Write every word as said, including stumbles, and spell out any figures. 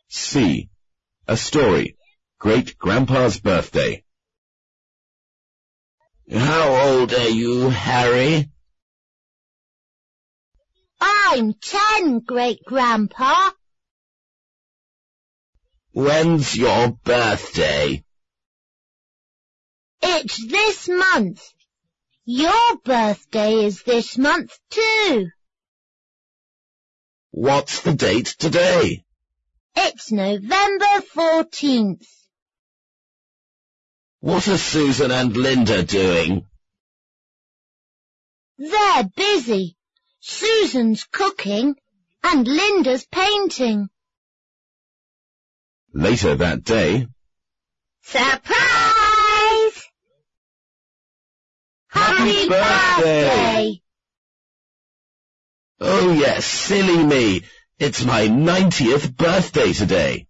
C. A story. Great-grandpa's birthday. How old are you, Harry? I'm ten, Great-grandpa. When's your birthday? It's this month. Your birthday is this month too. What's the date today? It's November fourteenth. What are Susan and Linda doing? They're busy. Susan's cooking and Linda's painting. Later that day, Surprise! Happy birthday! Oh yes, silly me. It's my ninetieth birthday today.